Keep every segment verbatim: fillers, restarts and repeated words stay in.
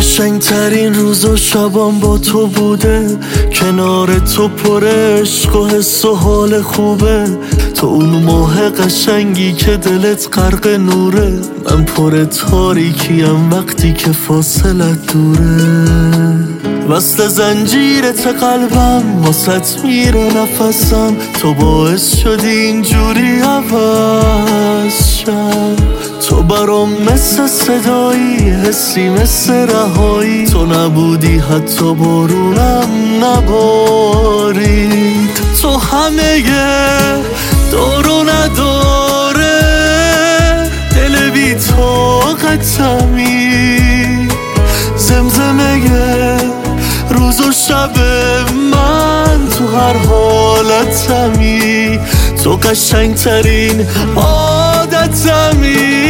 قشنگترین روز و شبام با تو بوده، کنار تو پر عشق و حس و حال خوبه. تو اون ماه قشنگی که دلت غرق نوره، من پر تاریکیم وقتی که فاصلت دوره. وصل زنجیرت قلبم واسط میره نفسم، تو باعث شدی اینجوری عوض شم. تو برام مثل صدایی، حسی مثل رهایی، تو نبودی حتی بارونم نبارید. تو همه دارو نداره، دل بی طاقتمی، زمزمه روز و شب من تو هر حالتمی. تو قشنگترین عادتمی،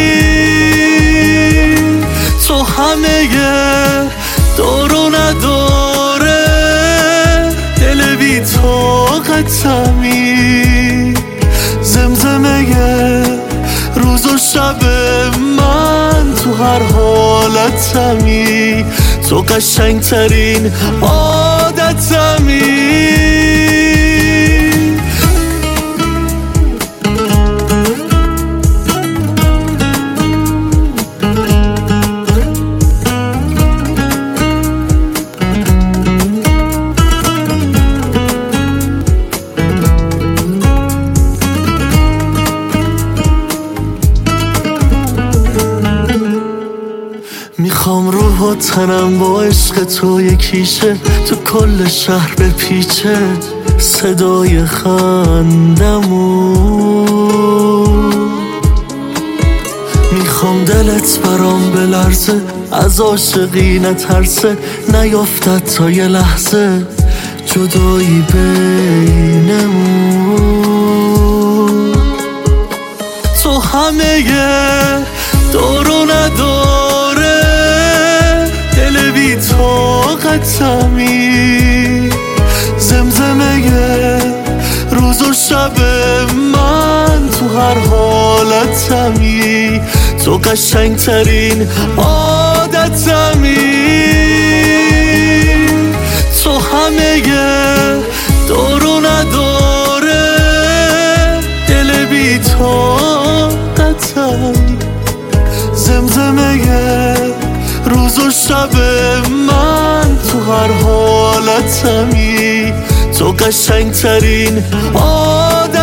تو همه دارو نداره، دل بی طاقتمی، زمزمه روز و شب من تو هر حالتمی. تو قشنگترین عادتمی. میخوام روح و تنم با عشق تو یکیشه، تو کل شهر بپیچه صدای خندمون. میخوام دلت برام بلرزه، از عاشقی نترسه، نیافتد تا یه لحظه جدایی بینمون. تو همه دارو نداره، دل بی طاقتمی، زمزمه روز و شب من تو هر حالتمی. تو قشنگترین عادتمی، تو همه دارو نداره، دل بی طاقتمی، زمزمه روز و شب من تو هر حالتمی. تو قشنگترین عادتمی.